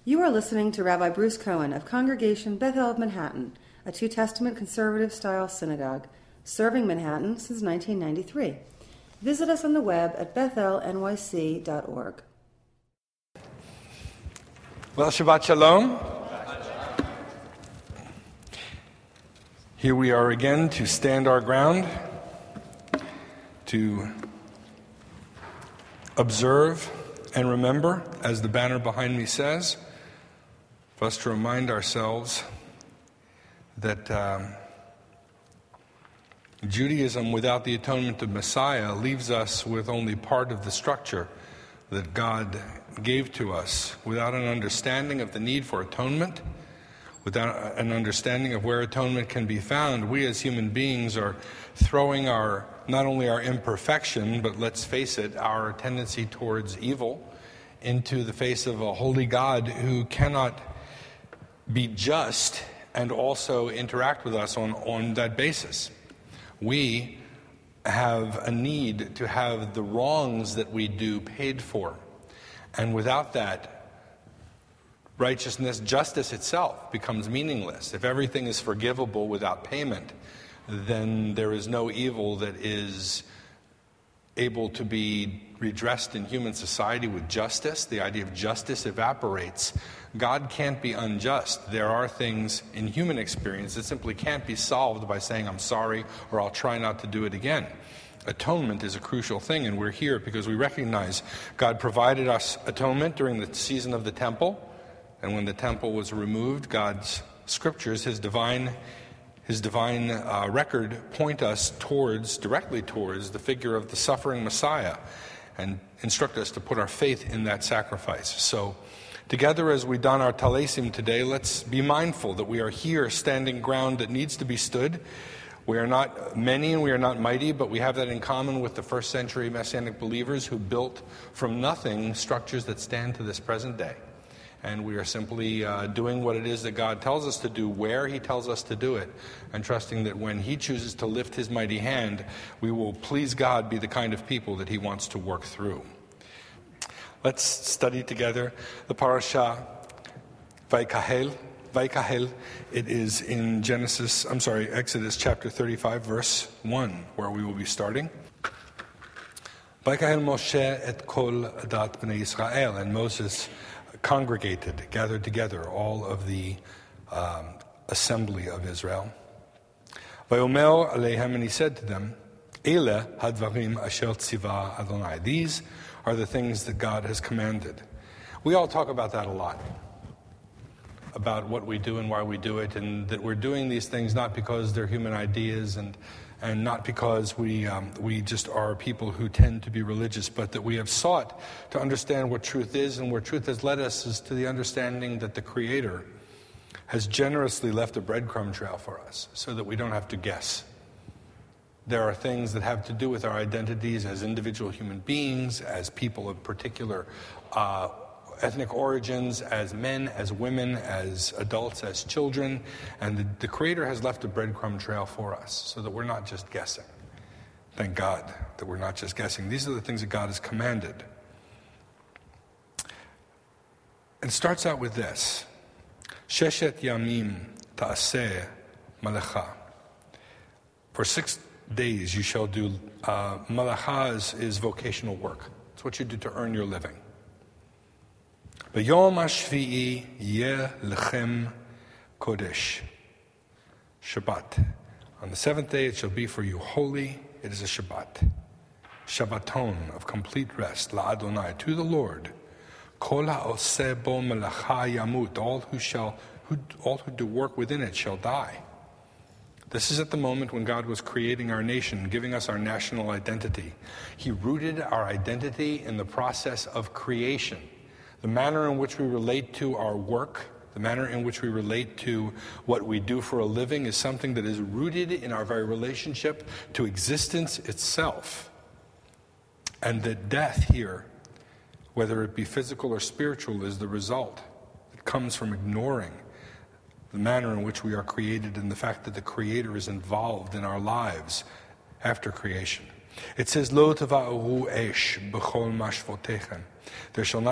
You are listening to Rabbi Bruce Cohen of Congregation Bethel of Manhattan, a Two Testament conservative-style synagogue, serving Manhattan since 1993. Visit us on the web at bethelnyc.org. Well, Shabbat Shalom. Here we are again to stand our ground, to observe and remember, as the banner behind me says, for us to remind ourselves that Judaism without the atonement of Messiah leaves us with only part of the structure that God gave to us. Without an understanding of the need for atonement, without an understanding of where atonement can be found, we as human beings are throwing not only our imperfection, but let's face it, our tendency towards evil into the face of a holy God who cannot be just and also interact with us on that basis. We have a need to have the wrongs that we do paid for. And without that, righteousness, justice itself becomes meaningless. If everything is forgivable without payment, then there is no evil that is able to be redressed in human society with justice. The idea of justice evaporates. God can't be unjust. There are things in human experience that simply can't be solved by saying, I'm sorry, or I'll try not to do it again. Atonement is a crucial thing, and we're here because we recognize God provided us atonement during the season of the temple, and when the temple was removed, God's scriptures, His divine record point us directly towards the figure of the suffering Messiah and instruct us to put our faith in that sacrifice. So together as we don our talesim today, let's be mindful that we are here standing ground that needs to be stood. We are not many and we are not mighty, but we have that in common with the first century Messianic believers who built from nothing structures that stand to this present day. And we are simply doing what it is that God tells us to do, where He tells us to do it, and trusting that when He chooses to lift His mighty hand, we will please God, be the kind of people that He wants to work through. Let's study together the parasha Vaikahel. Vaikahel, it is in Exodus chapter 35, verse 1, where we will be starting. Vaikahel Moshe et kol adat bnei Yisrael, and Moses congregated, gathered together all of the assembly of Israel. Vayomer aleihem, and he said to them, Ele hadvarim asher tziva Adonai. These are the things that God has commanded. We all talk about that a lot, about what we do and why we do it, and that we're doing these things not because they're human ideas and not because we just are people who tend to be religious, but that we have sought to understand what truth is, and where truth has led us is to the understanding that the Creator has generously left a breadcrumb trail for us so that we don't have to guess. There are things that have to do with our identities as individual human beings, as people of particular ethnic origins, as men, as women, as adults, as children, and the Creator has left a breadcrumb trail for us so that we're not just guessing. Thank God that we're not just guessing. These are the things that God has commanded. It starts out with this: Sheshet Yamim Ta'aseh Malacha. For 6 days you shall do malacha is vocational work. It's what you do to earn your living. B'yom hashvi'i yeh lechem kodesh. Shabbat. On the seventh day it shall be for you holy. It is a Shabbat. Shabbaton, of complete rest. La Adonai, to the Lord. Kol ha'oseh bo melacha yamut. All who do work within it shall die. This is at the moment when God was creating our nation, giving us our national identity. He rooted our identity in the process of creation. The manner in which we relate to our work, the manner in which we relate to what we do for a living is something that is rooted in our very relationship to existence itself. And that death here, whether it be physical or spiritual, is the result. It comes from ignoring the manner in which we are created and the fact that the Creator is involved in our lives after creation. It says, Lo tava'uhu esh b'chol mashvotechem. There shall not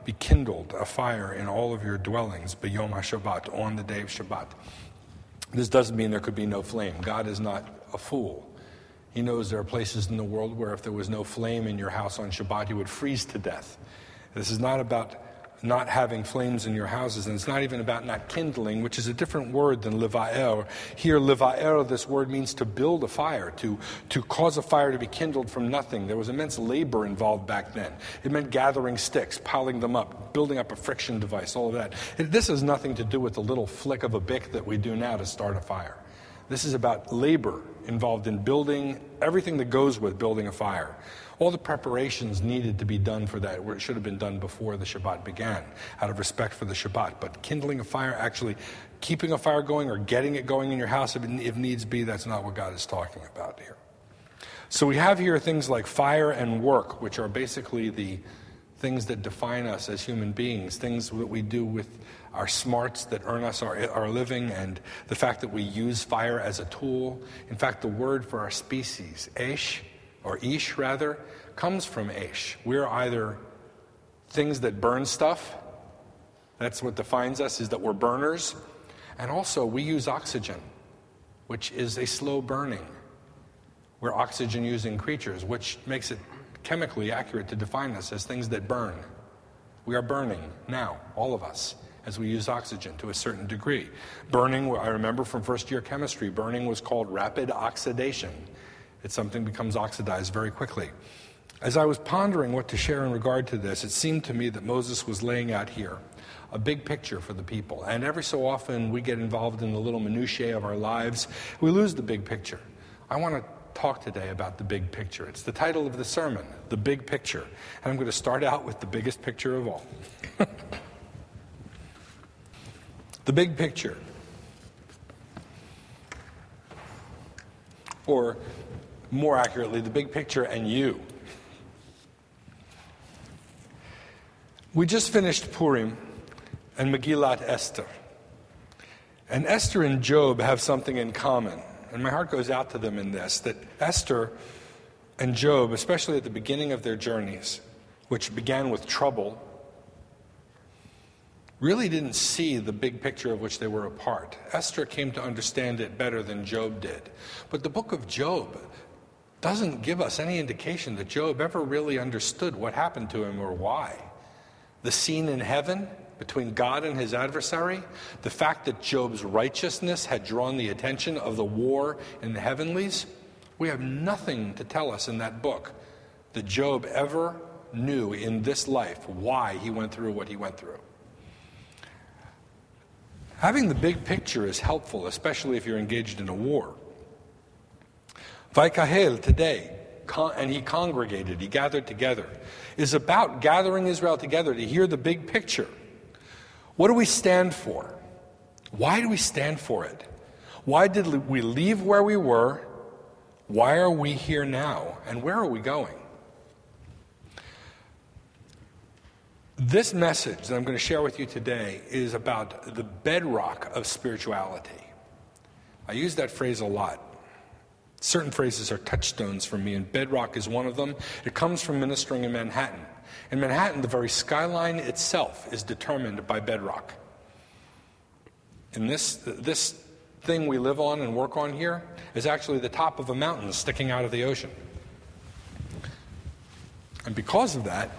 be kindled a fire in all of your dwellings, b'yom HaShabbat, on the day of Shabbat. This doesn't mean there could be no flame. God is not a fool. He knows there are places in the world where if there was no flame in your house on Shabbat, you would freeze to death. This is not about not having flames in your houses, and it's not even about not kindling, which is a different word than liva'er. Here, liva'er, this word means to build a fire, to cause a fire to be kindled from nothing. There was immense labor involved back then. It meant gathering sticks, piling them up, building up a friction device, all of that. This has nothing to do with the little flick of a bic that we do now to start a fire. This is about labor involved in building everything that goes with building a fire. All the preparations needed to be done for that, where it should have been done before the Shabbat began, out of respect for the Shabbat. But kindling a fire, actually keeping a fire going or getting it going in your house if needs be, that's not what God is talking about here. So we have here things like fire and work, which are basically the things that define us as human beings, things that we do with our smarts that earn us our living, and the fact that we use fire as a tool. In fact, the word for our species, Esh, or Ish rather, comes from Esh. We're either things that burn stuff, that's what defines us, is that we're burners, and also we use oxygen, which is a slow burning. We're oxygen-using creatures, which makes it chemically accurate to define us as things that burn. We are burning now, all of us, as we use oxygen to a certain degree. Burning, I remember from first-year chemistry, burning was called rapid oxidation. It's something becomes oxidized very quickly. As I was pondering what to share in regard to this, it seemed to me that Moses was laying out here a big picture for the people. And every so often we get involved in the little minutiae of our lives. We lose the big picture. I want to talk today about the big picture. It's the title of the sermon, The Big Picture. And I'm going to start out with the biggest picture of all. The big picture. Or more accurately, the big picture and you. We just finished Purim and Megillat Esther. And Esther and Job have something in common. And my heart goes out to them in this, that Esther and Job, especially at the beginning of their journeys, which began with trouble, really didn't see the big picture of which they were a part. Esther came to understand it better than Job did. But the book of Job doesn't give us any indication that Job ever really understood what happened to him or why. The scene in heaven between God and his adversary, the fact that Job's righteousness had drawn the attention of the war in the heavenlies, we have nothing to tell us in that book that Job ever knew in this life why he went through what he went through. Having the big picture is helpful, especially if you're engaged in a war. Vaikahel today, and he congregated, he gathered together, is about gathering Israel together to hear the big picture. What do we stand for? Why do we stand for it? Why did we leave where we were? Why are we here now? And where are we going? This message that I'm going to share with you today is about the bedrock of spirituality. I use that phrase a lot. Certain phrases are touchstones for me, and bedrock is one of them. It comes from ministering in Manhattan. In Manhattan, the very skyline itself is determined by bedrock. And this thing we live on and work on here is actually the top of a mountain sticking out of the ocean. And because of that,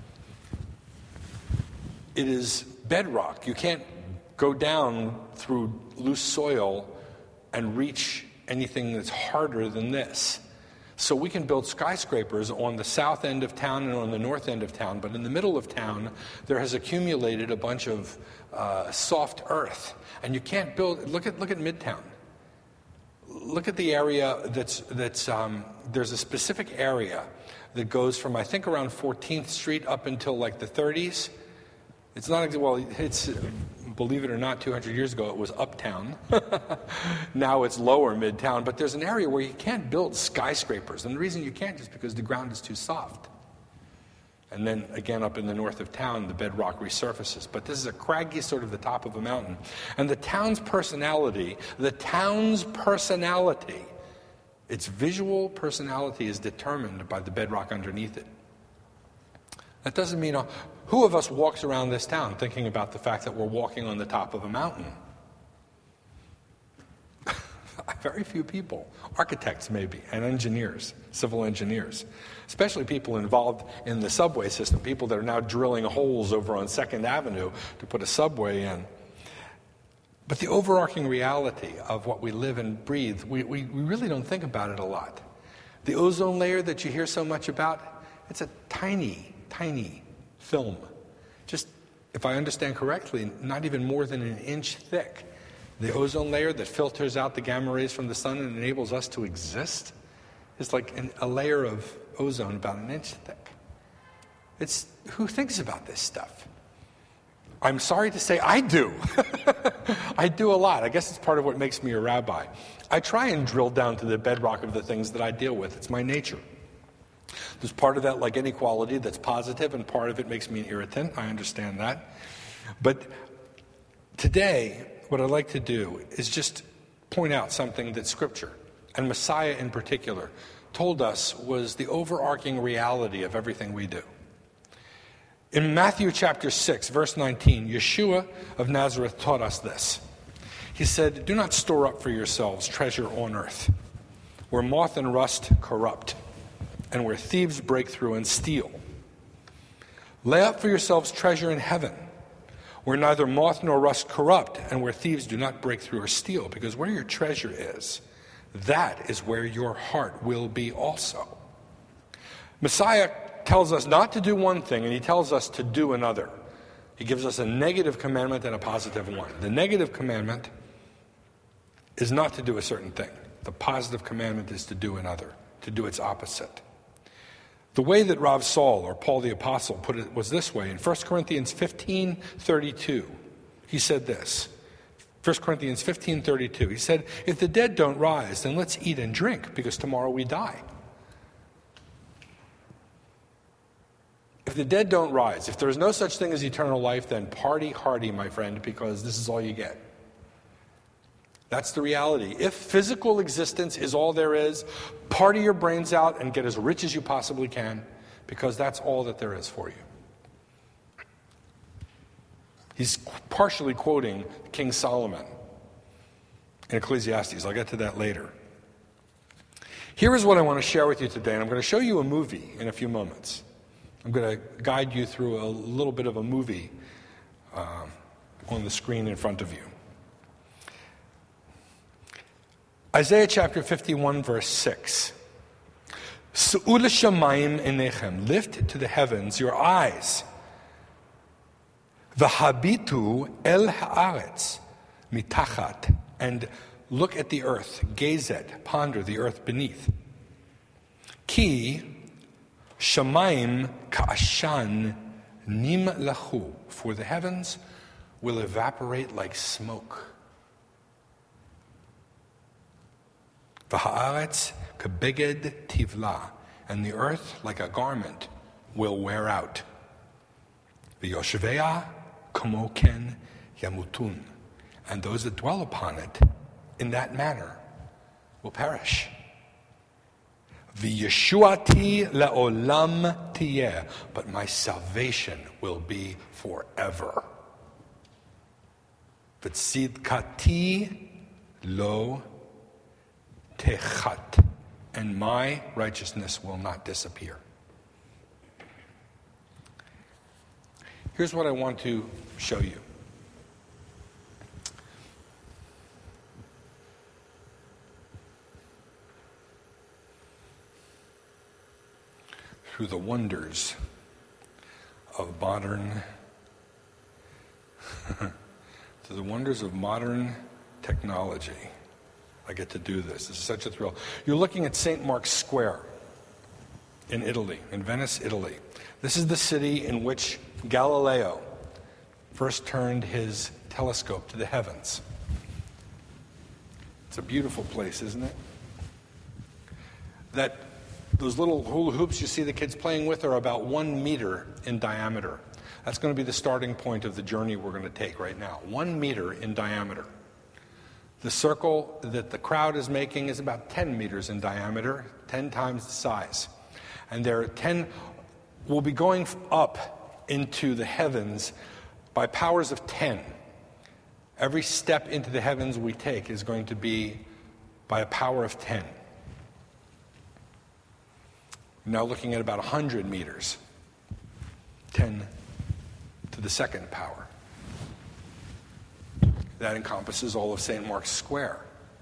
it is bedrock. You can't go down through loose soil and reach anything that's harder than this. So we can build skyscrapers on the south end of town and on the north end of town, but in the middle of town, there has accumulated a bunch of soft earth. And you can't build, look at Midtown. Look at the area that's there's a specific area that goes from, I think, around 14th Street up until like the 30s. It's not, well, it's, believe it or not, 200 years ago it was uptown. Now it's lower midtown. But there's an area where you can't build skyscrapers. And the reason you can't is because the ground is too soft. And then again up in the north of town, the bedrock resurfaces. But this is a craggy sort of the top of a mountain. And the town's personality, its visual personality is determined by the bedrock underneath it. That doesn't mean, who of us walks around this town thinking about the fact that we're walking on the top of a mountain? Very few people. Architects maybe, and engineers, civil engineers. Especially people involved in the subway system, people that are now drilling holes over on 2nd Avenue to put a subway in. But the overarching reality of what we live and breathe, we really don't think about it a lot. The ozone layer that you hear so much about, it's a tiny, tiny film. Just, if I understand correctly, not even more than an inch thick. The ozone layer that filters out the gamma rays from the sun and enables us to exist is like a layer of ozone about an inch thick. Who thinks about this stuff? I'm sorry to say I do. I do a lot. I guess it's part of what makes me a rabbi. I try and drill down to the bedrock of the things that I deal with. It's my nature. There's part of that, like any quality, that's positive, and part of it makes me an irritant. I understand that. But today, what I'd like to do is just point out something that Scripture, and Messiah in particular, told us was the overarching reality of everything we do. In Matthew chapter 6, verse 19, Yeshua of Nazareth taught us this. He said, "Do not store up for yourselves treasure on earth, where moth and rust corrupt, and where thieves break through and steal. Lay up for yourselves treasure in heaven, where neither moth nor rust corrupt, and where thieves do not break through or steal, because where your treasure is, that is where your heart will be also." Messiah tells us not to do one thing, and he tells us to do another. He gives us a negative commandment and a positive one. The negative commandment is not to do a certain thing. The positive commandment is to do another, to do its opposite. The way that Rav Saul, or Paul the Apostle, put it was this way. In 1 Corinthians 15:32, he said this. 1 Corinthians 15:32, he said, "If the dead don't rise, then let's eat and drink, because tomorrow we die." If the dead don't rise, if there is no such thing as eternal life, then party hardy, my friend, because this is all you get. That's the reality. If physical existence is all there is, party your brains out and get as rich as you possibly can, because that's all that there is for you. He's partially quoting King Solomon in Ecclesiastes. I'll get to that later. Here is what I want to share with you today, and I'm going to show you a movie in a few moments. I'm going to guide you through a little bit of a movie on the screen in front of you. Isaiah chapter 51, verse 6. Su'u l'shamayim enechem, lift to the heavens your eyes. V'habitu el haaretz mitachat, and look at the earth, gaze at, ponder the earth beneath. Ki shamayim ka'ashan nim lahu, for the heavens will evaporate like smoke. V'haaretz kebeged tivla, and the earth, like a garment, will wear out. V'yoshveya kamo ken yamutun, and those that dwell upon it in that manner will perish. V'yeshuati le'olam tiyeh, but my salvation will be forever. V'tzidkati lo techat, and my righteousness will not disappear. Here's what I want to show you. Through the wonders of modern technology, I get to do this. This is such a thrill. You're looking at St. Mark's Square in Italy, in Venice, Italy. This is the city in which Galileo first turned his telescope to the heavens. It's a beautiful place, isn't it? Those little hula hoops you see the kids playing with are about 1 meter in diameter. That's going to be the starting point of the journey we're going to take right now. 1 meter in diameter. The circle that the crowd is making is about 10 meters in diameter, 10 times the size. And there are 10 we'll be going up into the heavens by powers of 10. Every step into the heavens we take is going to be by a power of 10. Now looking at about 100 meters, 10 to the second power. That encompasses all of St. Mark's Square.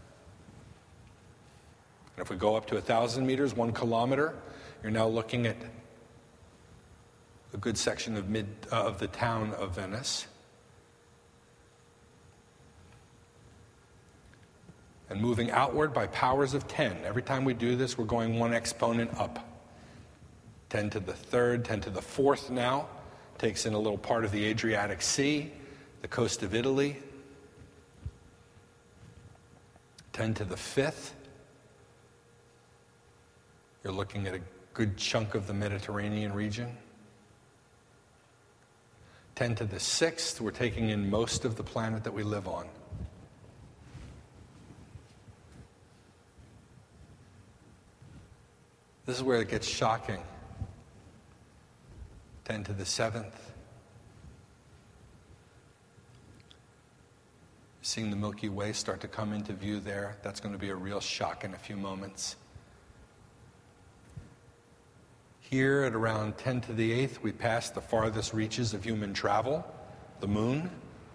And if we go up to 1,000 meters, 1 kilometer, you're now looking at a good section of the town of Venice. And moving outward by powers of 10. Every time we do this, we're going 1 exponent up. 10 to the third, 10 to the fourth now. Takes in a little part of the Adriatic Sea, the coast of Italy. 10 to the fifth. You're looking at a good chunk of the Mediterranean region. 10 to the sixth, we're taking in most of the planet that we live on. This is where it gets shocking. 10 to the seventh. Seeing the Milky Way start to come into view there, that's going to be a real shock in a few moments. Here at around 10 to the eighth, we pass the farthest reaches of human travel, the moon.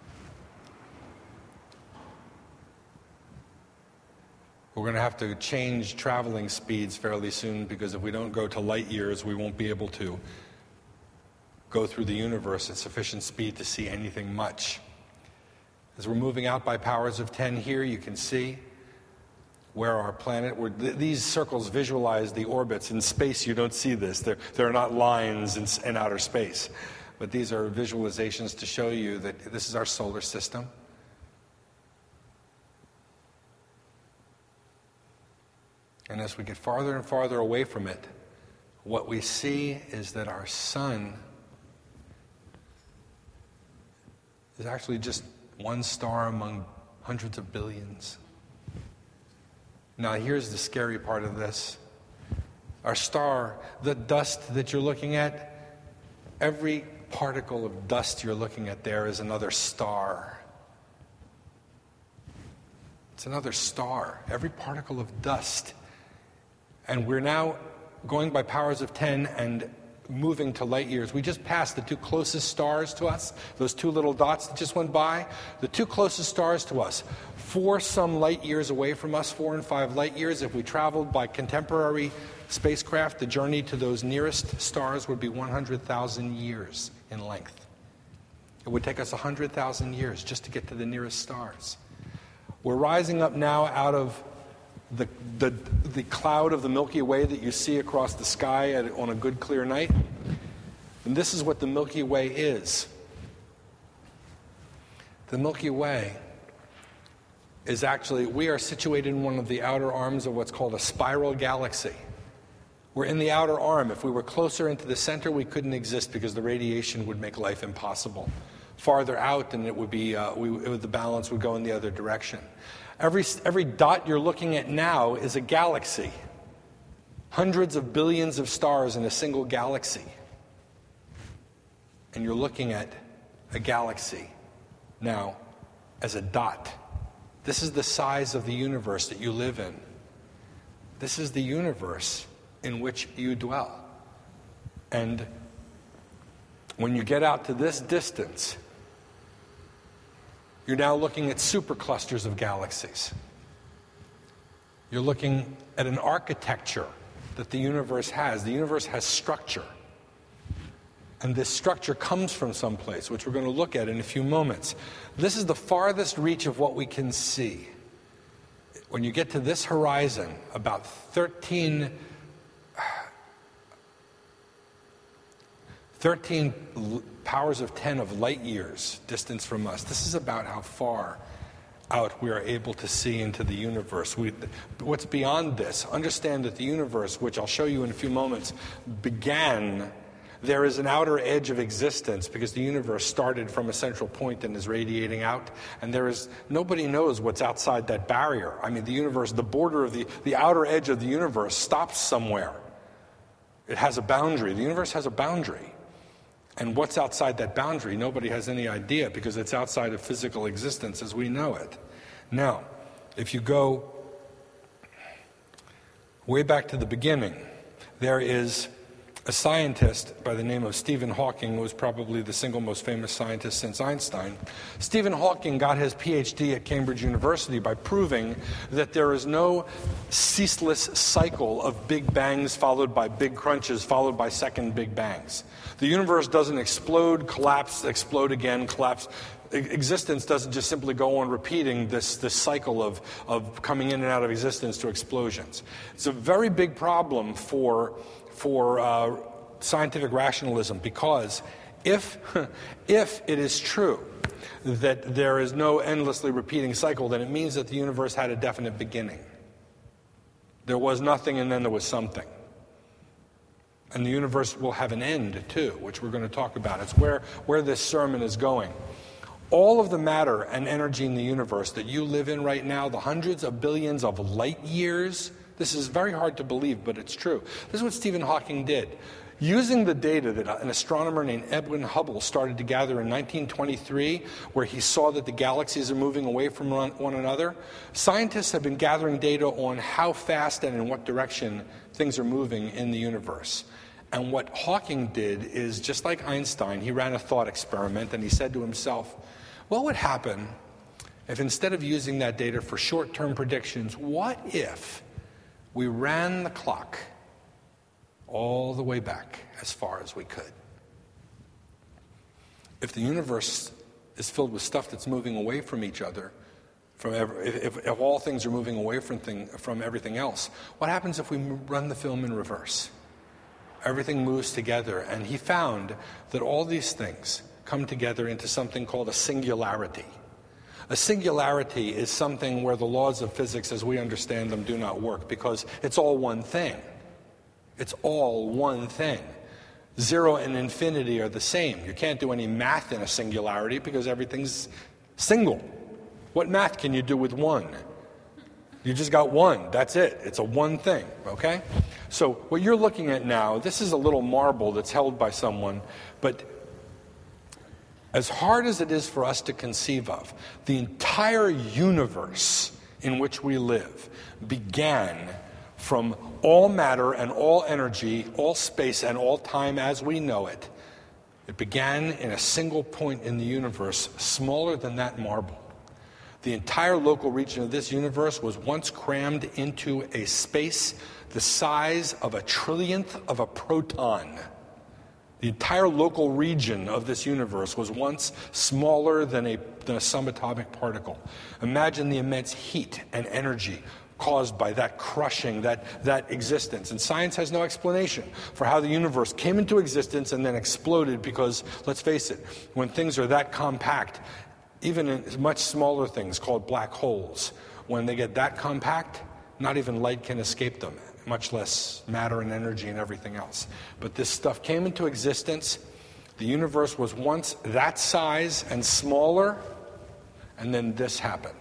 We're going to have to change traveling speeds fairly soon, because if we don't go to light years, we won't be able to go through the universe at sufficient speed to see anything much. As we're moving out by powers of 10 here, you can see where our planet, these circles visualize the orbits. In space, you don't see this. They're not lines in outer space. But these are visualizations to show you that this is our solar system. And as we get farther and farther away from it, what we see is that our sun is actually just one star among hundreds of billions. Now, here's the scary part of this. Our star, the dust that you're looking at, every particle of dust you're looking at there is another star. It's another star, every particle of dust. And we're now going by powers of 10 and moving to light years. We just passed the 2 closest stars to us, those 2 little dots that just went by. The 2 closest stars to us, 4 some light years away from us, 4 and 5 light years. If we traveled by contemporary spacecraft, the journey to those nearest stars would be 100,000 years in length. It would take us 100,000 years just to get to the nearest stars. We're rising up now out of the cloud of the Milky Way that you see across the sky on a good clear night. And this is what the Milky Way is. The Milky Way is actually, we are situated in one of the outer arms of what's called a spiral galaxy. We're in the outer arm. If we were closer into the center, we couldn't exist because the radiation would make life impossible. Farther out, and it would be the balance would go in the other direction. Every dot you're looking at now is a galaxy. Hundreds of billions of stars in a single galaxy. And you're looking at a galaxy now as a dot. This is the size of the universe that you live in. This is the universe in which you dwell. And when you get out to this distance, you're now looking at superclusters of galaxies. You're looking at an architecture that the universe has. The universe has structure. And this structure comes from someplace, which we're going to look at in a few moments. This is the farthest reach of what we can see. When you get to this horizon, about 13 powers of 10 of light years distance from us. This is about how far out we are able to see into the universe. What's beyond this? Understand that the universe, which I'll show you in a few moments, began. There is an outer edge of existence because the universe started from a central point and is radiating out. And nobody knows what's outside that barrier. I mean, the universe, the border of the outer edge of the universe stops somewhere. It has a boundary. The universe has a boundary. And what's outside that boundary, nobody has any idea, because it's outside of physical existence as we know it. Now, if you go way back to the beginning, there is a scientist by the name of Stephen Hawking, who was probably the single most famous scientist since Einstein. Stephen Hawking got his PhD at Cambridge University by proving that there is no ceaseless cycle of big bangs followed by big crunches followed by second big bangs. The universe doesn't explode, collapse, explode again, collapse. Existence doesn't just simply go on repeating this cycle of coming in and out of existence to explosions. It's a very big problem for scientific rationalism, because if it is true that there is no endlessly repeating cycle, then it means that the universe had a definite beginning. There was nothing and then there was something. And the universe will have an end too, which we're going to talk about. It's where this sermon is going. All of the matter and energy in the universe that you live in right now, the hundreds of billions of light years, this is very hard to believe, but it's true. This is what Stephen Hawking did. Using the data that an astronomer named Edwin Hubble started to gather in 1923, where he saw that the galaxies are moving away from one another, scientists have been gathering data on how fast and in what direction things are moving in the universe. And what Hawking did is, just like Einstein, he ran a thought experiment, and he said to himself, what would happen if instead of using that data for short-term predictions, what if we ran the clock all the way back as far as we could? If the universe is filled with stuff that's moving away from each other, if all things are moving away from everything else, what happens if we run the film in reverse? Everything moves together, and he found that all these things come together into something called a singularity. A singularity is something where the laws of physics as we understand them do not work, because it's all one thing. It's all one thing. 0 and infinity are the same. You can't do any math in a singularity because everything's single. What math can you do with 1? You just got 1. That's it. It's a one thing, okay? So what you're looking at now, this is a little marble that's held by someone, but as hard as it is for us to conceive of, the entire universe in which we live began from all matter and all energy, all space and all time as we know it. It began in a single point in the universe, smaller than that marble. The entire local region of this universe was once crammed into a space the size of a trillionth of a proton. The entire local region of this universe was once smaller than a subatomic particle. Imagine the immense heat and energy caused by that crushing, that existence. And science has no explanation for how the universe came into existence and then exploded, because, let's face it, when things are that compact, even in much smaller things called black holes, when they get that compact, not even light can escape them, much less matter and energy and everything else. But this stuff came into existence. The universe was once that size and smaller, and then this happened.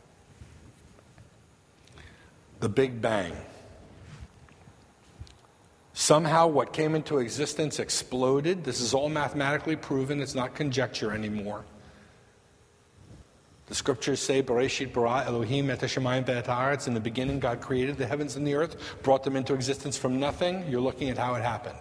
The Big Bang. Somehow what came into existence exploded. This is all mathematically proven. It's not conjecture anymore. The scriptures say, Bereshit bara Elohim et hashamayim ve'et haaretz. In the beginning, God created the heavens and the earth, brought them into existence from nothing. You're looking at how it happened.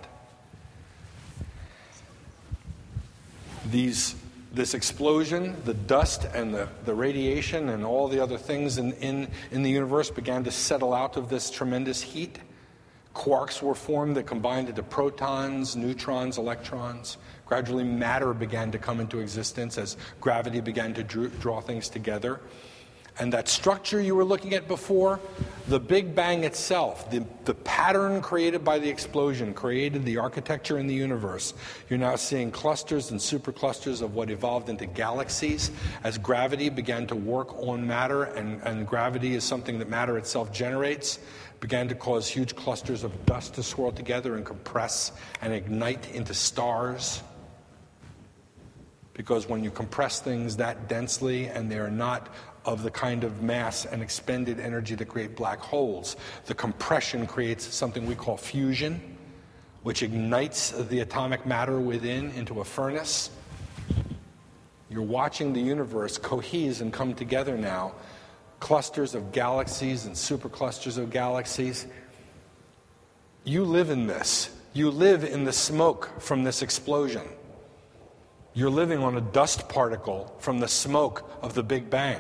This explosion, the dust and the radiation and all the other things in the universe began to settle out of this tremendous heat. Quarks were formed that combined into protons, neutrons, electrons. Gradually, matter began to come into existence as gravity began to draw things together. And that structure you were looking at before, the Big Bang itself, the pattern created by the explosion, created the architecture in the universe. You're now seeing clusters and superclusters of what evolved into galaxies as gravity began to work on matter, and gravity is something that matter itself generates, began to cause huge clusters of dust to swirl together and compress and ignite into stars. Because when you compress things that densely and they're not of the kind of mass and expended energy that create black holes, the compression creates something we call fusion. which ignites the atomic matter within into a furnace. You're watching the universe cohese and come together now. Clusters of galaxies and superclusters of galaxies. You live in this. You live in the smoke from this explosion. You're living on a dust particle from the smoke of the Big Bang.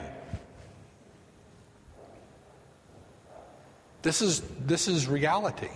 This is reality.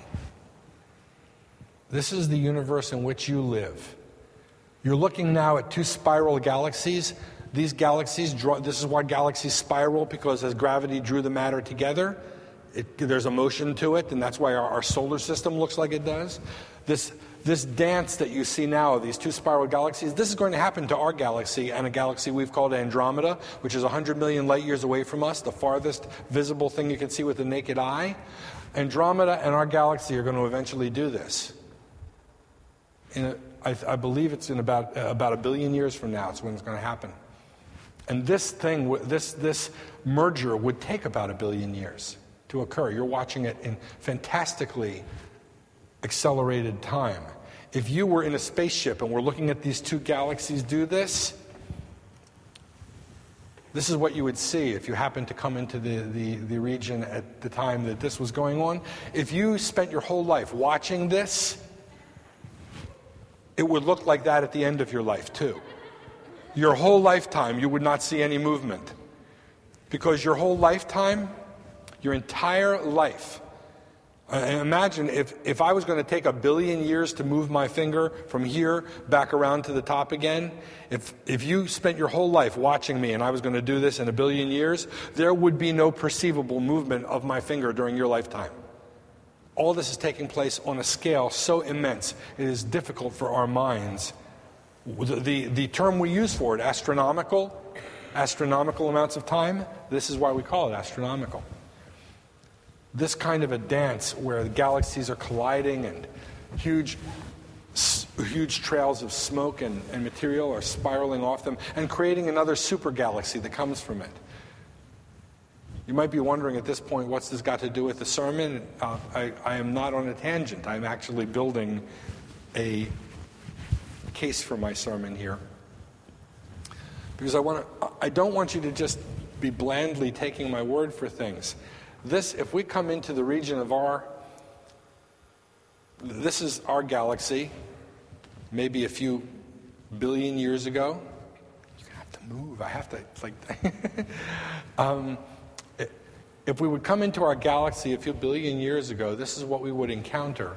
This is the universe in which you live. You're looking now at two spiral galaxies. These galaxies this is why galaxies spiral, because as gravity drew the matter together, there's a motion to it, and that's why our solar system looks like it does. This dance that you see now of these two spiral galaxies, this is going to happen to our galaxy and a galaxy we've called Andromeda, which is 100 million light years away from us, the farthest visible thing you can see with the naked eye. Andromeda and our galaxy are going to eventually do this. I believe it's in about 1 billion years from now is when it's going to happen. And this merger would take about 1 billion years to occur. You're watching it in fantastically accelerated time. If you were in a spaceship and we're looking at these two galaxies do this, this is what you would see if you happened to come into the region at the time that this was going on. If you spent your whole life watching this, it would look like that at the end of your life too. Your whole lifetime you would not see any movement. Because your whole lifetime, your entire life, imagine if I was going to take 1 billion years to move my finger from here back around to the top again, if you spent your whole life watching me and I was going to do this in 1 billion years, there would be no perceivable movement of my finger during your lifetime. All this is taking place on a scale so immense, it is difficult for our minds. The term we use for it, astronomical amounts of time, this is why we call it astronomical. This kind of a dance where the galaxies are colliding and huge trails of smoke and material are spiraling off them and creating another super galaxy that comes from it. You might be wondering at this point, what's this got to do with the sermon? I am not on a tangent. I'm actually building a case for my sermon here. Because I don't want you to just be blandly taking my word for things. If we come into the region of this is our galaxy, maybe a few billion years ago. You're going to have to move. I have to, if we would come into our galaxy a few billion years ago, this is what we would encounter.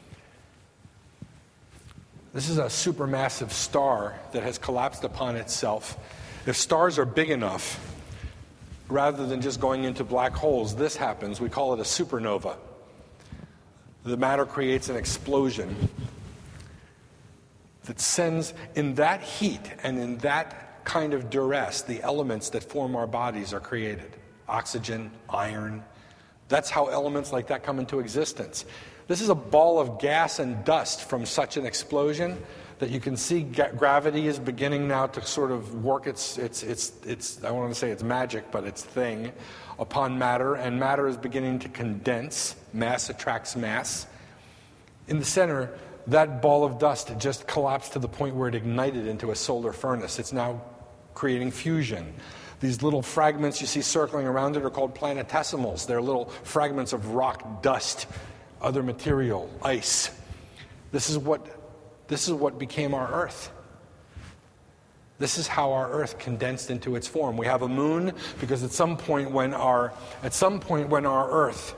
This is a supermassive star that has collapsed upon itself. If stars are big enough, rather than just going into black holes, this happens. We call it a supernova. The matter creates an explosion that sends, in that heat and in that kind of duress, the elements that form our bodies are created. Oxygen, iron. That's how elements like that come into existence. This is a ball of gas and dust from such an explosion that you can see gravity is beginning now to sort of work its I want to say it's magic, but it's thing upon matter, and matter is beginning to condense. Mass attracts mass. In the center, that ball of dust just collapsed to the point where it ignited into a solar furnace. It's now creating fusion. These little fragments you see circling around it are called planetesimals. They're little fragments of rock, dust, other material, ice. This is what became our Earth. This is how our Earth condensed into its form. We have a moon because at some point when our Earth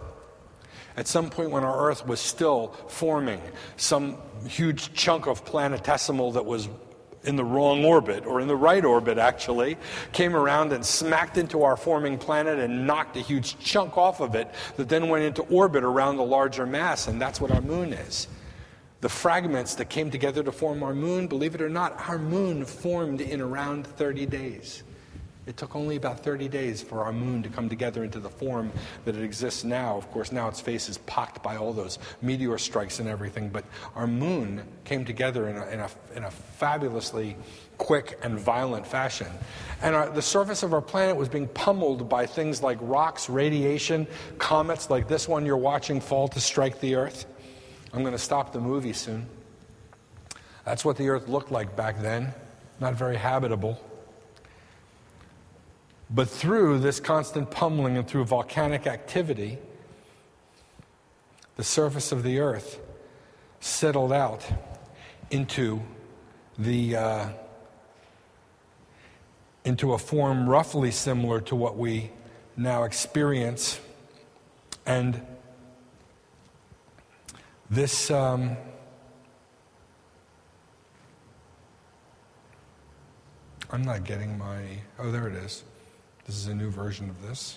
was still forming, some huge chunk of planetesimal that was in the wrong orbit, or in the right orbit actually, came around and smacked into our forming planet and knocked a huge chunk off of it that then went into orbit around the larger mass, and that's what our moon is. The fragments that came together to form our moon, believe it or not, our moon formed in around 30 days. It took only about 30 days for our moon to come together into the form that it exists now. Of course, now its face is pocked by all those meteor strikes and everything, but our moon came together in a fabulously quick and violent fashion. And the surface of our planet was being pummeled by things like rocks, radiation, comets like this one you're watching fall to strike the Earth. I'm going to stop the movie soon. That's what the earth looked like back then. Not very habitable. But through this constant pummeling and through volcanic activity, the surface of the earth settled out into a form roughly similar to what we now experience. And this I'm not getting oh, there it is. This is a new version of this.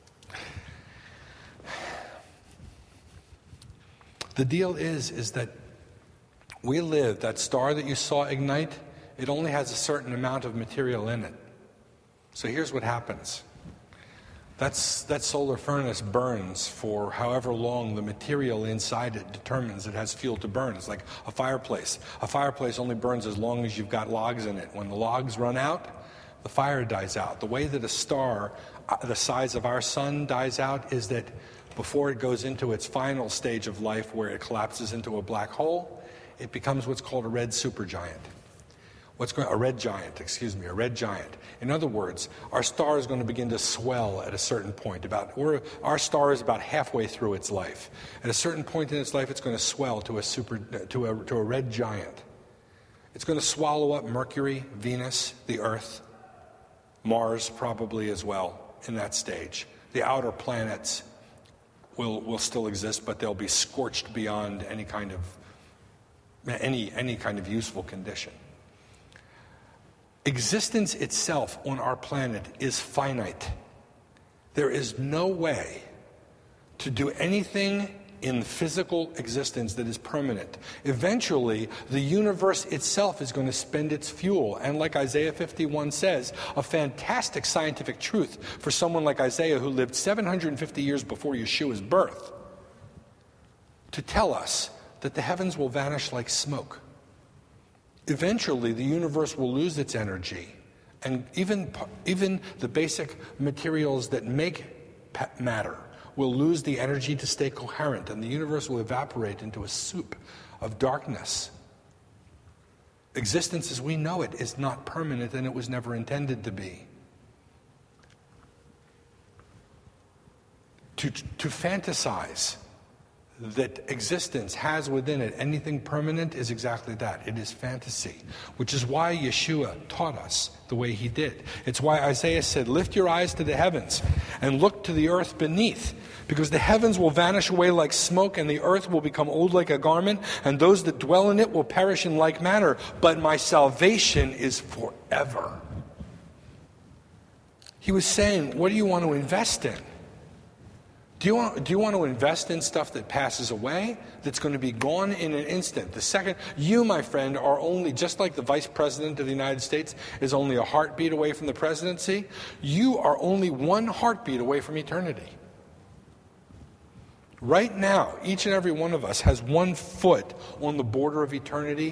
The deal is that we live, that star that you saw ignite, it only has a certain amount of material in it. So here's what happens. That solar furnace burns for however long the material inside it determines it has fuel to burn. It's like a fireplace. A fireplace only burns as long as you've got logs in it. When the logs run out, the fire dies out. The way that a star the size of our sun dies out is that before it goes into its final stage of life where it collapses into a black hole, it becomes what's called a red supergiant. A red giant. In other words, our star is going to begin to swell at a certain point. Our star is about halfway through its life. At a certain point in its life, it's going to swell to a red giant. It's going to swallow up Mercury, Venus, the Earth, Mars probably as well in that stage. The outer planets will still exist, but they'll be scorched beyond any kind of useful condition. Existence itself on our planet is finite. There is no way to do anything in physical existence that is permanent. Eventually, the universe itself is going to spend its fuel. And like Isaiah 51 says, a fantastic scientific truth for someone like Isaiah who lived 750 years before Yeshua's birth, to tell us that the heavens will vanish like smoke. Eventually, the universe will lose its energy, and even the basic materials that make matter will lose the energy to stay coherent, and the universe will evaporate into a soup of darkness. Existence as we know it is not permanent, and it was never intended to be. To fantasize that existence has within it anything permanent is exactly that. It is fantasy, which is why Yeshua taught us the way he did. It's why Isaiah said, lift your eyes to the heavens and look to the earth beneath, because the heavens will vanish away like smoke and the earth will become old like a garment, and those that dwell in it will perish in like manner, but my salvation is forever. He was saying, what do you want to invest in? Do you want to invest in stuff that passes away, that's going to be gone in an instant? The second, you, my friend, are only, just like the Vice President of the United States is only a heartbeat away from the presidency, you are only one heartbeat away from eternity. Right now, each and every one of us has 1 foot on the border of eternity.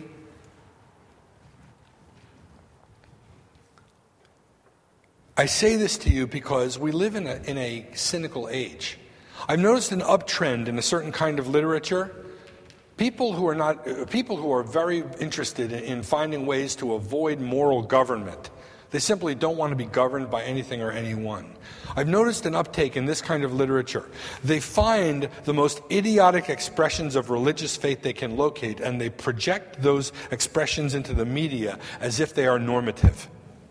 I say this to you because we live in a cynical age. I've noticed an uptrend in a certain kind of literature. People who are very interested in finding ways to avoid moral government. They simply don't want to be governed by anything or anyone. I've noticed an uptake in this kind of literature. They find the most idiotic expressions of religious faith they can locate, and they project those expressions into the media as if they are normative.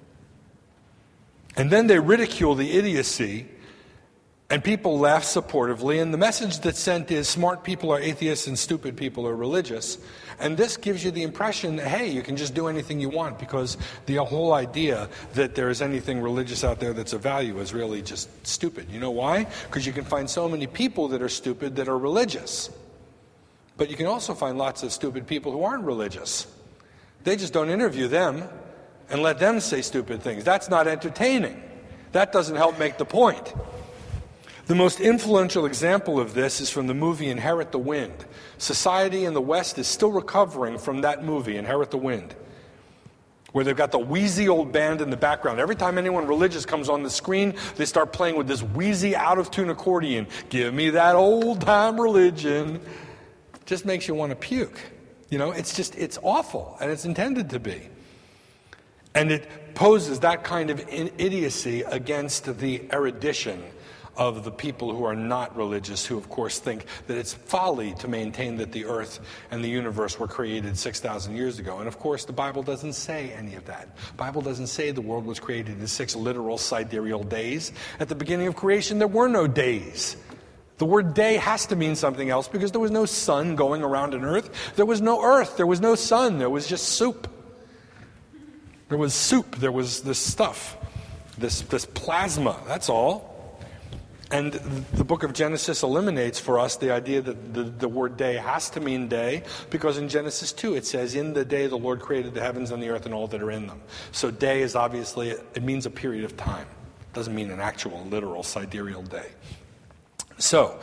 And then they ridicule the idiocy, and people laugh supportively, and the message that's sent is smart people are atheists and stupid people are religious. And this gives you the impression that, hey, you can just do anything you want, because the whole idea that there is anything religious out there that's of value is really just stupid. You know why? Because you can find so many people that are stupid that are religious. But you can also find lots of stupid people who aren't religious. They just don't interview them and let them say stupid things. That's not entertaining. That doesn't help make the point. The most influential example of this is from the movie Inherit the Wind. Society in the West is still recovering from that movie, Inherit the Wind, where they've got the wheezy old band in the background. Every time anyone religious comes on the screen, they start playing with this wheezy, out-of-tune accordion. Give me that old-time religion. just makes you want to puke. It's awful, and it's intended to be. And it poses that kind of idiocy against the erudition of the people who are not religious, who of course think that it's folly to maintain that the earth and the universe were created 6,000 years ago. And of course the Bible doesn't say any of that. The Bible doesn't say the world was created in 6 literal sidereal days. At the beginning of creation there were no days. The word day has to mean something else because there was no sun going around an earth. There was no earth, there was no sun, there was just soup. There was soup, there was this stuff, this plasma, that's all. And the book of Genesis eliminates for us the idea that the word day has to mean day, because in Genesis 2 it says, in the day the Lord created the heavens and the earth and all that are in them. So day is obviously, it means a period of time. It doesn't mean an actual literal sidereal day. So,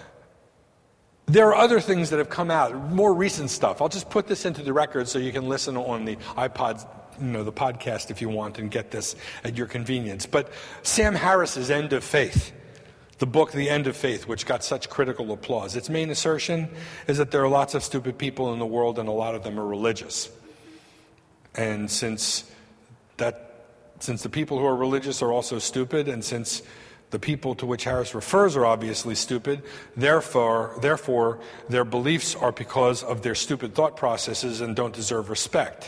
there are other things that have come out, more recent stuff. I'll just put this into the record so you can listen on the iPods, the podcast if you want, and get this at your convenience. But Sam Harris's End of Faith, the book The End of Faith, which got such critical applause, its main assertion is that there are lots of stupid people in the world and a lot of them are religious. And since the people who are religious are also stupid, and since the people to which Harris refers are obviously stupid, therefore their beliefs are because of their stupid thought processes and don't deserve respect.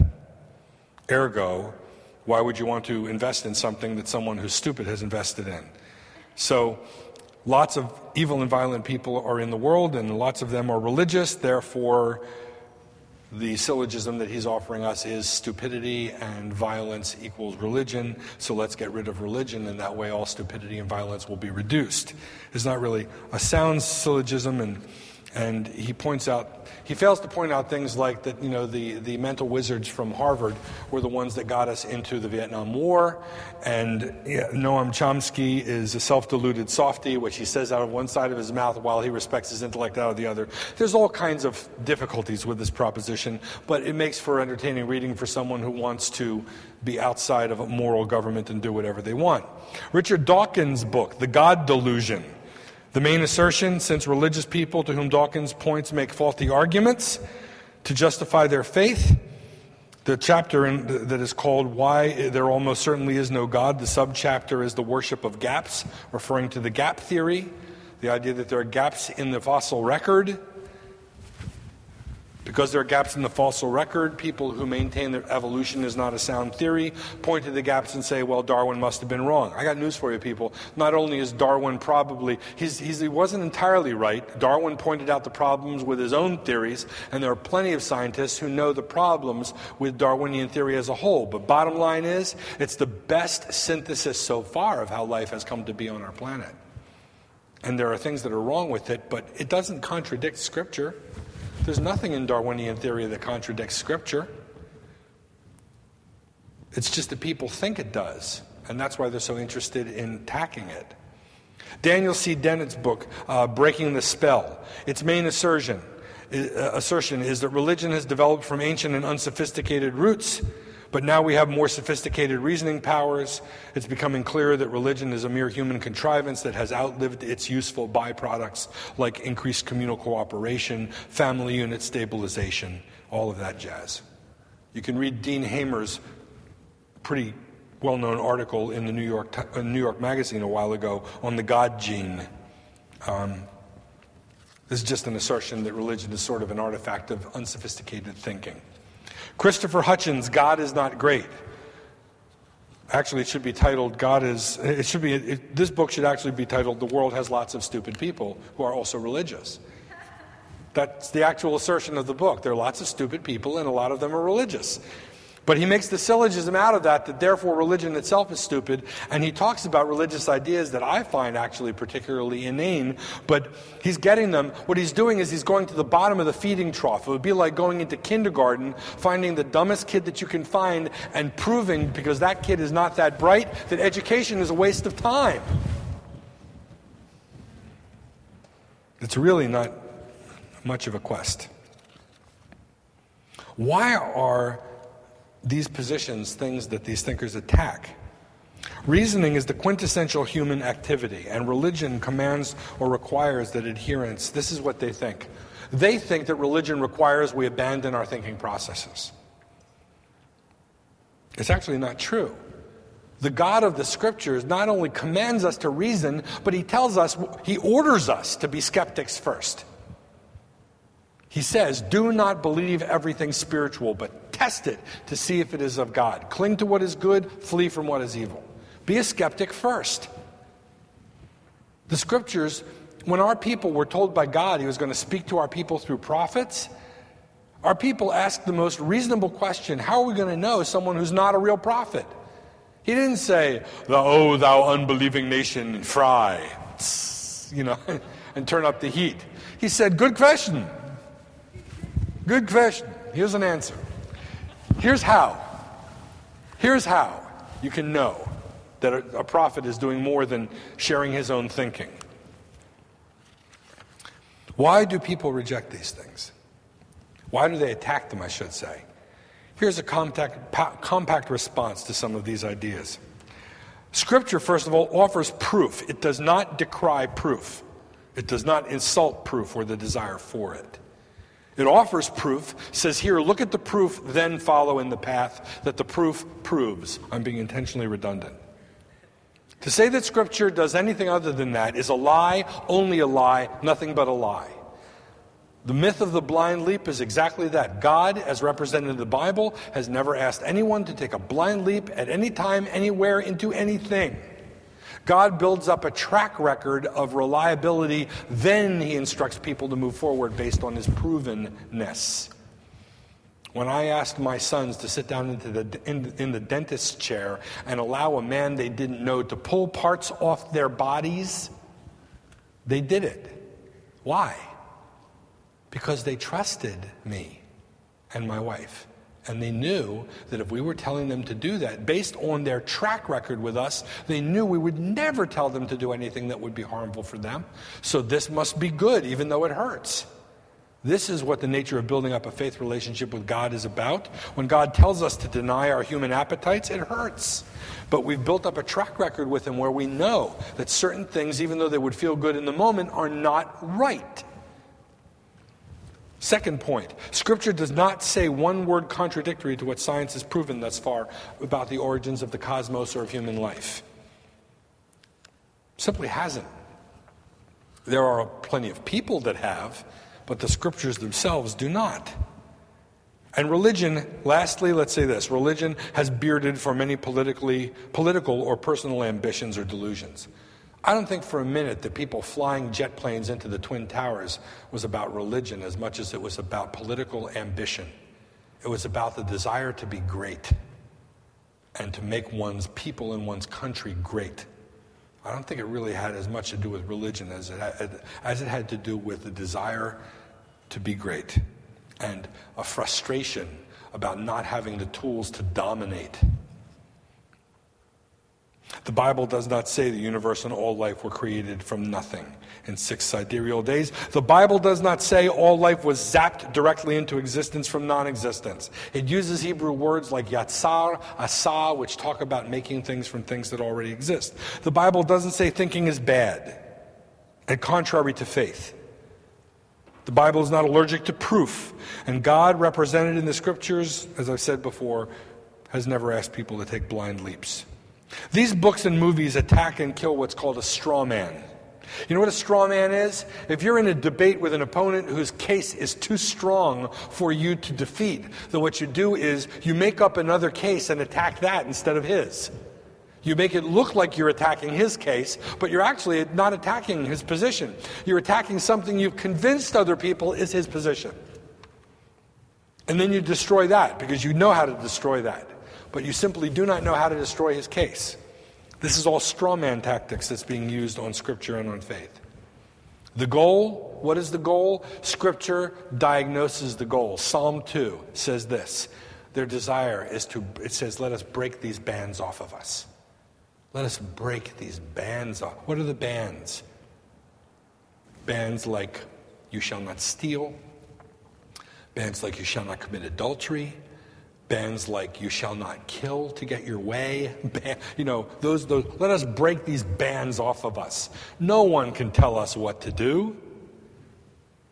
Ergo, why would you want to invest in something that someone who's stupid has invested in? So, lots of evil and violent people are in the world, and lots of them are religious. Therefore, the syllogism that he's offering us is stupidity and violence equals religion. So let's get rid of religion, and that way all stupidity and violence will be reduced. It's not really a sound syllogism, and he fails to point out things like that, the mental wizards from Harvard were the ones that got us into the Vietnam War, and Noam Chomsky is a self-deluded softy, which he says out of one side of his mouth while he respects his intellect out of the other. There's all kinds of difficulties with this proposition, but it makes for entertaining reading for someone who wants to be outside of a moral government and do whatever they want. Richard Dawkins' book, The God Delusion. The main assertion, since religious people to whom Dawkins points make faulty arguments to justify their faith, the chapter that is called Why There Almost Certainly Is No God, the subchapter is the worship of gaps, referring to the gap theory, the idea that there are gaps in the fossil record. Because there are gaps in the fossil record, people who maintain that evolution is not a sound theory point to the gaps and say, well, Darwin must have been wrong. I got news for you, people. Not only is Darwin probably, he wasn't entirely right. Darwin pointed out the problems with his own theories, and there are plenty of scientists who know the problems with Darwinian theory as a whole. But bottom line is, it's the best synthesis so far of how life has come to be on our planet. And there are things that are wrong with it, but it doesn't contradict Scripture. There's nothing in Darwinian theory that contradicts Scripture. It's just that people think it does, and that's why they're so interested in attacking it. Daniel C. Dennett's book, Breaking the Spell, its main assertion is that religion has developed from ancient and unsophisticated roots, but now we have more sophisticated reasoning powers. It's becoming clearer that religion is a mere human contrivance that has outlived its useful byproducts like increased communal cooperation, family unit stabilization, all of that jazz. You can read Dean Hamer's pretty well-known article in the New York Magazine a while ago on the God gene. This is just an assertion that religion is sort of an artifact of unsophisticated thinking. Christopher Hitchens' God is Not Great. Actually, it should be titled this book should actually be titled The World Has Lots of Stupid People Who Are Also Religious. That's the actual assertion of the book. There are lots of stupid people and a lot of them are religious. But he makes the syllogism out of that therefore religion itself is stupid, and he talks about religious ideas that I find actually particularly inane, but he's getting them. What he's doing is he's going to the bottom of the feeding trough. It would be like going into kindergarten, finding the dumbest kid that you can find, and proving, because that kid is not that bright, that education is a waste of time. It's really not much of a quest. Why are these positions things that these thinkers attack? Reasoning is the quintessential human activity, and religion commands or requires that adherence. This is what they think. They think that religion requires we abandon our thinking processes. It's actually not true. The God of the Scriptures not only commands us to reason, but he orders us to be skeptics first. He says, do not believe everything spiritual, but test it to see if it is of God. Cling to what is good, flee from what is evil. Be a skeptic first. The Scriptures, when our people were told by God he was going to speak to our people through prophets, our people asked the most reasonable question: how are we going to know someone who's not a real prophet? He didn't say, "Oh, thou unbelieving nation, fry," and turn up the heat. He said, "Good question. Good question. Here's an answer. Here's how. Here's how you can know that a prophet is doing more than sharing his own thinking." Why do people reject these things? Why do they attack them, I should say? Here's a compact response to some of these ideas. Scripture, first of all, offers proof. It does not decry proof. It does not insult proof or the desire for it. It offers proof, says here, look at the proof, then follow in the path that the proof proves. I'm being intentionally redundant. To say that Scripture does anything other than that is a lie, only a lie, nothing but a lie. The myth of the blind leap is exactly that. God, as represented in the Bible, has never asked anyone to take a blind leap at any time, anywhere, into anything. God builds up a track record of reliability, then he instructs people to move forward based on his provenness. When I asked my sons to sit down in the dentist's chair and allow a man they didn't know to pull parts off their bodies, they did it. Why? Because they trusted me and my wife. And they knew that if we were telling them to do that, based on their track record with us, they knew we would never tell them to do anything that would be harmful for them. So this must be good, even though it hurts. This is what the nature of building up a faith relationship with God is about. When God tells us to deny our human appetites, it hurts. But we've built up a track record with him where we know that certain things, even though they would feel good in the moment, are not right. Second point, Scripture does not say one word contradictory to what science has proven thus far about the origins of the cosmos or of human life. Simply hasn't. There are plenty of people that have, but the Scriptures themselves do not. And religion, lastly, let's say this, religion has bearded for many political or personal ambitions or delusions. I don't think for a minute that people flying jet planes into the Twin Towers was about religion as much as it was about political ambition. It was about the desire to be great and to make one's people and one's country great. I don't think it really had as much to do with religion as it had to do with the desire to be great and a frustration about not having the tools to dominate. The Bible does not say the universe and all life were created from nothing in 6 sidereal days. The Bible does not say all life was zapped directly into existence from non-existence. It uses Hebrew words like yatsar, asa, which talk about making things from things that already exist. The Bible doesn't say thinking is bad and contrary to faith. The Bible is not allergic to proof. And God, represented in the Scriptures, as I've said before, has never asked people to take blind leaps. These books and movies attack and kill what's called a straw man. You know what a straw man is? If you're in a debate with an opponent whose case is too strong for you to defeat, then what you do is you make up another case and attack that instead of his. You make it look like you're attacking his case, but you're actually not attacking his position. You're attacking something you've convinced other people is his position. And then you destroy that because you know how to destroy that. But you simply do not know how to destroy his case. This is all straw man tactics that's being used on Scripture and on faith. The goal, what is the goal? Scripture diagnoses the goal. Psalm 2 says this. Their desire is it says, let us break these bands off of us. Let us break these bands off. What are the bands? Bands like you shall not steal. Bands like you shall not commit adultery. Bands like you shall not kill to get your way. Those. Let us break these bands off of us. No one can tell us what to do.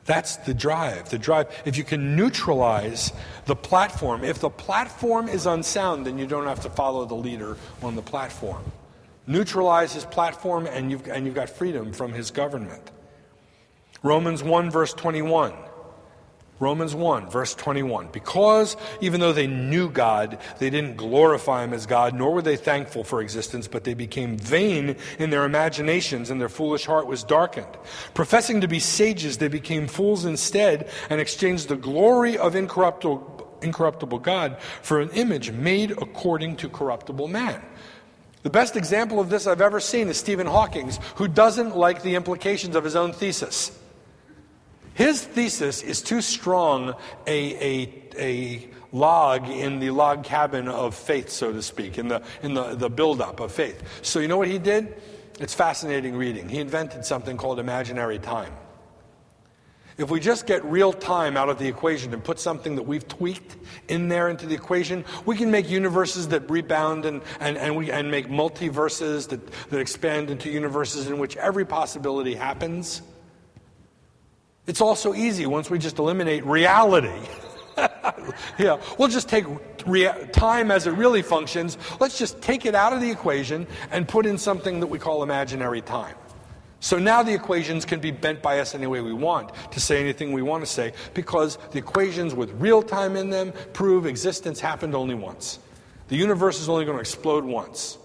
That's the drive. The drive. If you can neutralize the platform, if the platform is unsound, then you don't have to follow the leader on the platform. Neutralize his platform, and you've got freedom from his government. Romans 1, verse 21. Romans 1, verse 21. Because even though they knew God, they didn't glorify him as God, nor were they thankful for existence, but they became vain in their imaginations, and their foolish heart was darkened. Professing to be sages, they became fools instead, and exchanged the glory of incorruptible God for an image made according to corruptible man. The best example of this I've ever seen is Stephen Hawking, who doesn't like the implications of his own thesis. His thesis is too strong a log in the log cabin of faith, so to speak, in the buildup of faith. So you know what he did? It's fascinating reading. He invented something called imaginary time. If we just get real time out of the equation and put something that we've tweaked in there into the equation, we can make universes that rebound and make multiverses that expand into universes in which every possibility happens. It's also easy once we just eliminate reality. Yeah, we'll just take time as it really functions. Let's just take it out of the equation and put in something that we call imaginary time. So now the equations can be bent by us any way we want to say anything we want to say, because the equations with real time in them prove existence happened only once. The universe is only going to explode once.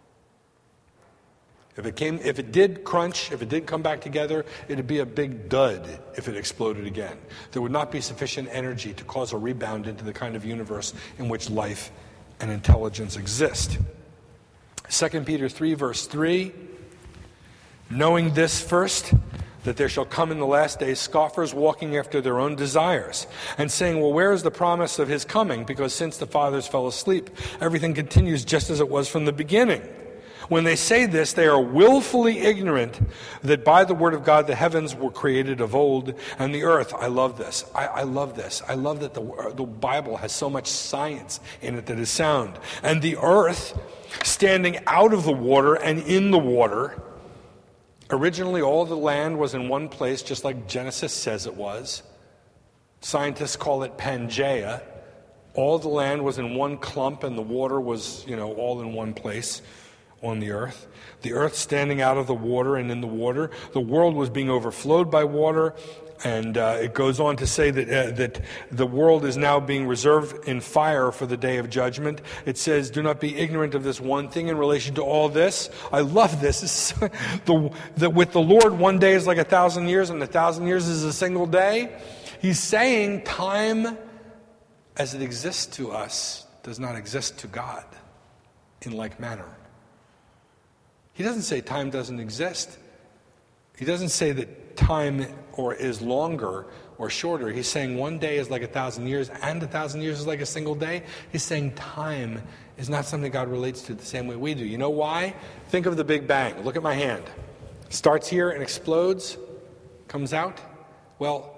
If it did crunch, if it did come back together, it'd be a big dud if it exploded again. There would not be sufficient energy to cause a rebound into the kind of universe in which life and intelligence exist. 2 Peter 3, verse 3, knowing this first, that there shall come in the last days scoffers walking after their own desires, and saying, well, where is the promise of his coming? Because since the fathers fell asleep, everything continues just as it was from the beginning. When they say this, they are willfully ignorant that by the word of God the heavens were created of old, and the earth. I love this. I love this. I love that the Bible has so much science in it that is sound. And the earth, standing out of the water and in the water. Originally, all the land was in one place, just like Genesis says it was. Scientists call it Pangaea. All the land was in one clump, and the water was, all in one place on the earth. The earth standing out of the water and in the water. The world was being overflowed by water, and it goes on to say that the world is now being reserved in fire for the day of judgment. It says, do not be ignorant of this one thing in relation to all this. I love this. That with the Lord, one day is like 1,000 years, and 1,000 years is a single day. He's saying time as it exists to us does not exist to God in like manner. He doesn't say time doesn't exist. He doesn't say that time is longer or shorter. He's saying one day is like 1,000 years, and 1,000 years is like a single day. He's saying time is not something God relates to the same way we do. You know why? Think of the Big Bang. Look at my hand. Starts here and explodes, comes out. Well,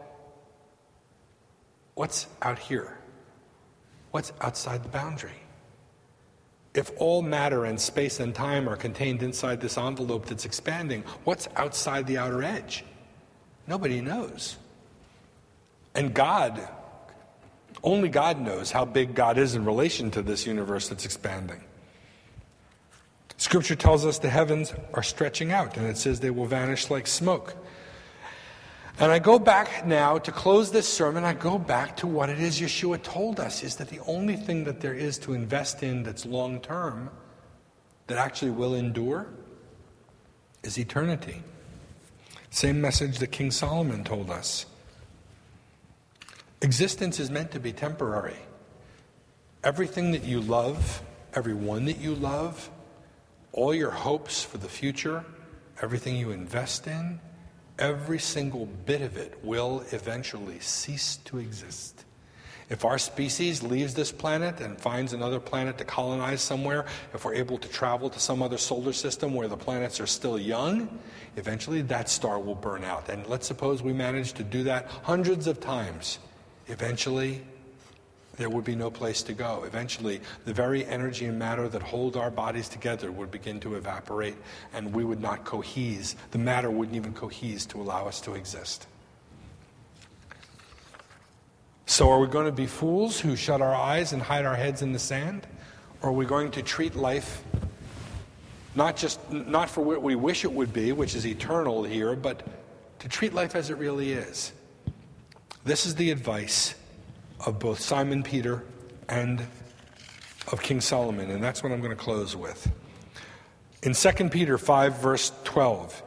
what's out here? What's outside the boundary? If all matter and space and time are contained inside this envelope that's expanding, what's outside the outer edge? Nobody knows. And only God knows how big God is in relation to this universe that's expanding. Scripture tells us the heavens are stretching out, and it says they will vanish like smoke. And I go back now, to close this sermon, I go back to what it is Yeshua told us, is that the only thing that there is to invest in that's long-term, that actually will endure, is eternity. Same message that King Solomon told us. Existence is meant to be temporary. Everything that you love, everyone that you love, all your hopes for the future, everything you invest in, every single bit of it will eventually cease to exist. If our species leaves this planet and finds another planet to colonize somewhere, if we're able to travel to some other solar system where the planets are still young, eventually that star will burn out. And let's suppose we manage to do that hundreds of times. Eventually, there would be no place to go. Eventually, the very energy and matter that hold our bodies together would begin to evaporate, and we would not cohese. The matter wouldn't even cohese to allow us to exist. So are we going to be fools who shut our eyes and hide our heads in the sand? Or are we going to treat life not for what we wish it would be, which is eternal here, but to treat life as it really is? This is the advice of both Simon Peter and of King Solomon, and that's what I'm going to close with. In 2 Peter 5, verse 12,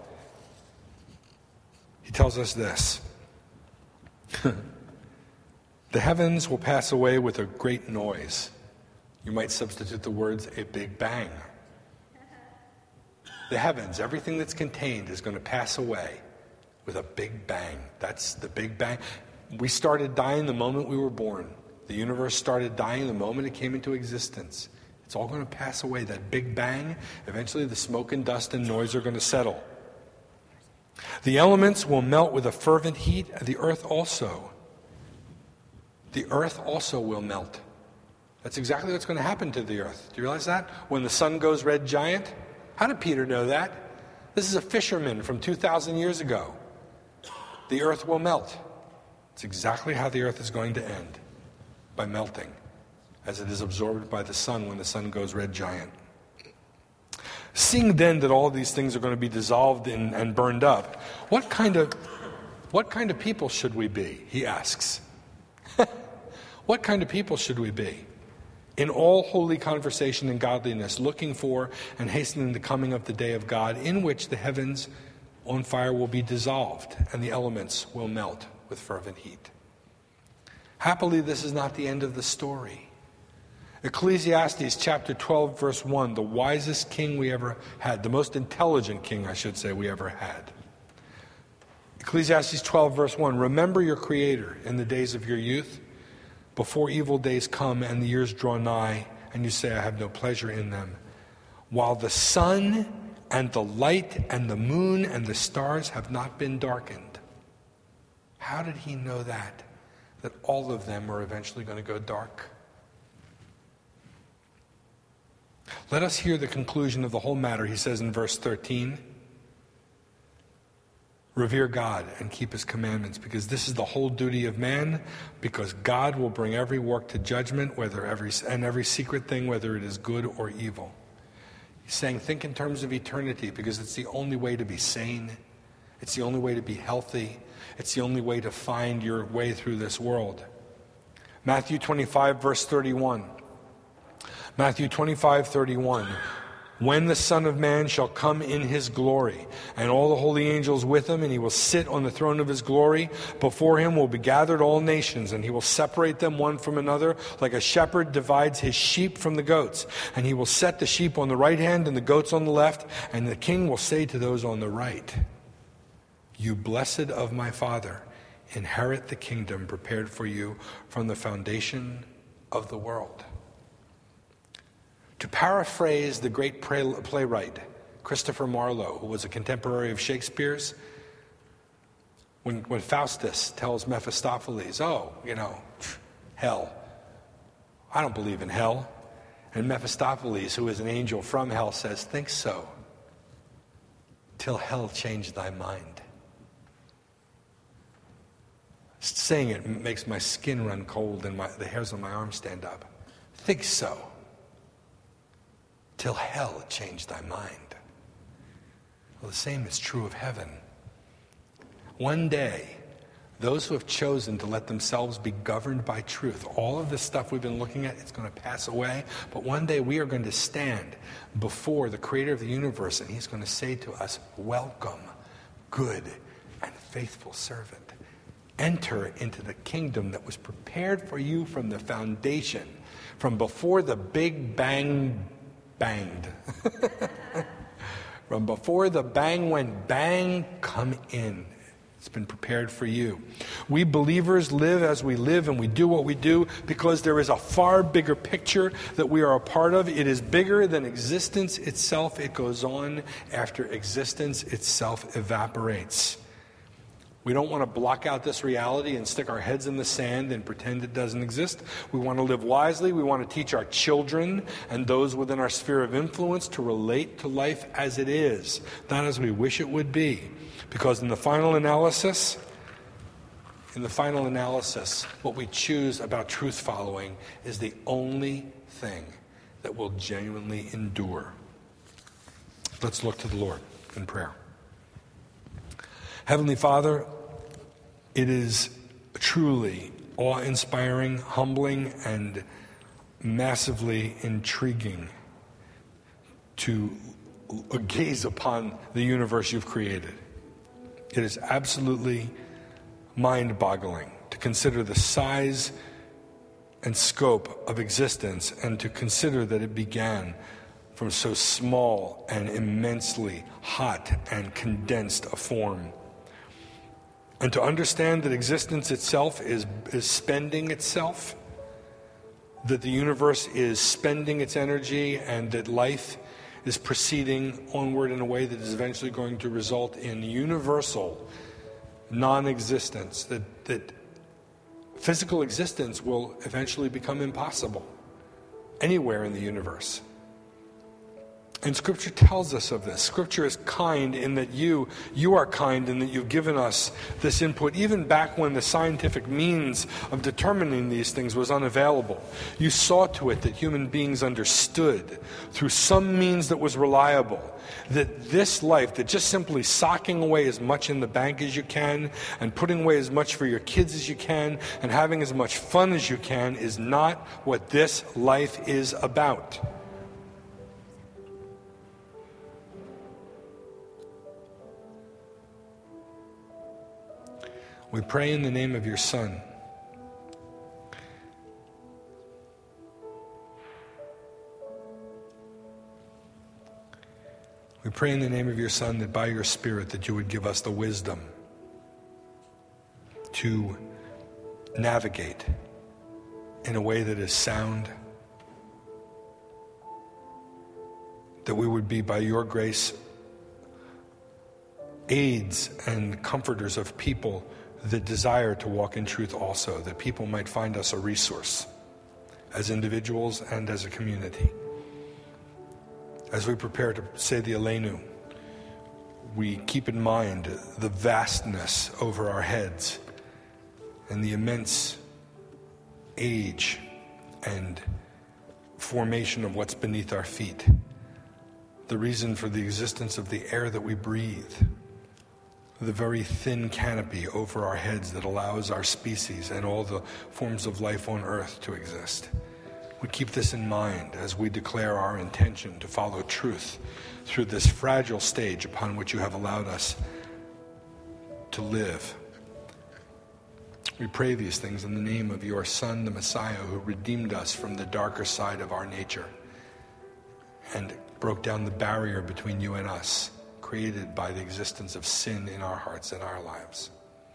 he tells us this. The heavens will pass away with a great noise. You might substitute the words, a big bang. The heavens, everything that's contained, is going to pass away with a big bang. That's the big bang. We started dying the moment we were born. The universe started dying the moment it came into existence. It's all going to pass away. That big bang, eventually the smoke and dust and noise are going to settle. The elements will melt with a fervent heat, the earth also. The earth also will melt. That's exactly what's going to happen to the earth. Do you realize that? When the sun goes red giant? How did Peter know that? This is a fisherman from 2,000 years ago. The earth will melt. It's exactly how the earth is going to end. By melting, as it is absorbed by the sun when the sun goes red giant. Seeing then that all these things are going to be dissolved and burned up, what kind of people should we be? He asks. What kind of people should we be? In all holy conversation and godliness, looking for and hastening the coming of the day of God, in which the heavens on fire will be dissolved, and the elements will melt with fervent heat. Happily, this is not the end of the story. Ecclesiastes chapter 12, verse 1, the wisest king we ever had, the most intelligent king, I should say, we ever had. Ecclesiastes 12, verse 1, remember your Creator in the days of your youth, before evil days come and the years draw nigh, and you say, I have no pleasure in them. While the sun and the light and the moon and the stars have not been darkened. How did he know that? That all of them are eventually going to go dark? Let us hear the conclusion of the whole matter. He says in verse 13, revere God and keep his commandments, because this is the whole duty of man, because God will bring every work to judgment, every secret thing, whether it is good or evil. He's saying, think in terms of eternity, because it's the only way to be sane. It's the only way to be healthy. It's the only way to find your way through this world. Matthew 25, verse 31. Matthew 25, 31. When the Son of Man shall come in his glory, and all the holy angels with him, and he will sit on the throne of his glory, before him will be gathered all nations, and he will separate them one from another, like a shepherd divides his sheep from the goats. And he will set the sheep on the right hand and the goats on the left, and the king will say to those on the right, you blessed of my Father, inherit the kingdom prepared for you from the foundation of the world. To paraphrase the great playwright Christopher Marlowe, who was a contemporary of Shakespeare's, when Faustus tells Mephistopheles, hell, I don't believe in hell. And Mephistopheles, who is an angel from hell, says, think so, till hell change thy mind. Saying it makes my skin run cold and the hairs on my arms stand up. Think so, till hell change thy mind. Well, the same is true of heaven. One day, those who have chosen to let themselves be governed by truth, all of this stuff we've been looking at, it's going to pass away, but one day we are going to stand before the Creator of the universe, and he's going to say to us, welcome, good and faithful servant. Enter into the kingdom that was prepared for you from the foundation, from before the big bang banged. From before the bang went bang, come in. It's been prepared for you. We believers live as we live and we do what we do because there is a far bigger picture that we are a part of. It is bigger than existence itself. It goes on after existence itself evaporates. We don't want to block out this reality and stick our heads in the sand and pretend it doesn't exist. We want to live wisely. We want to teach our children and those within our sphere of influence to relate to life as it is, not as we wish it would be. Because in the final analysis, In the final analysis, what we choose about truth following is the only thing that will genuinely endure. Let's look to the Lord in prayer. Heavenly Father, it is truly awe-inspiring, humbling, and massively intriguing to gaze upon the universe you've created. It is absolutely mind-boggling to consider the size and scope of existence and to consider that it began from so small and immensely hot and condensed a form. And to understand that existence itself is spending itself, that the universe is spending its energy, and that life is proceeding onward in a way that is eventually going to result in universal non-existence, that physical existence will eventually become impossible anywhere in the universe. And Scripture tells us of this. Scripture is kind in that you are kind in that you've given us this input, even back when the scientific means of determining these things was unavailable. You saw to it that human beings understood through some means that was reliable that this life, that just simply socking away as much in the bank as you can and putting away as much for your kids as you can and having as much fun as you can is not what this life is about. We pray in the name of your Son. We pray in the name of your Son that by your Spirit that you would give us the wisdom to navigate in a way that is sound, that we would be by your grace aids and comforters of people that desire to walk in truth also, that people might find us a resource as individuals and as a community. As we prepare to say the Aleinu, we keep in mind the vastness over our heads and the immense age and formation of what's beneath our feet, the reason for the existence of the air that we breathe, the very thin canopy over our heads that allows our species and all the forms of life on earth to exist. We keep this in mind as we declare our intention to follow truth through this fragile stage upon which you have allowed us to live. We pray these things in the name of your Son, the Messiah, who redeemed us from the darker side of our nature and broke down the barrier between you and us, created by the existence of sin in our hearts and our lives.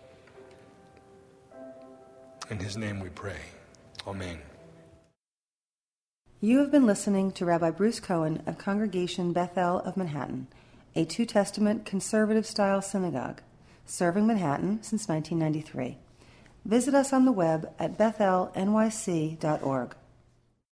In his name we pray. Amen. You have been listening to Rabbi Bruce Cohen of Congregation Beth-El of Manhattan, a Two Testament conservative-style synagogue, serving Manhattan since 1993. Visit us on the web at bethelnyc.org.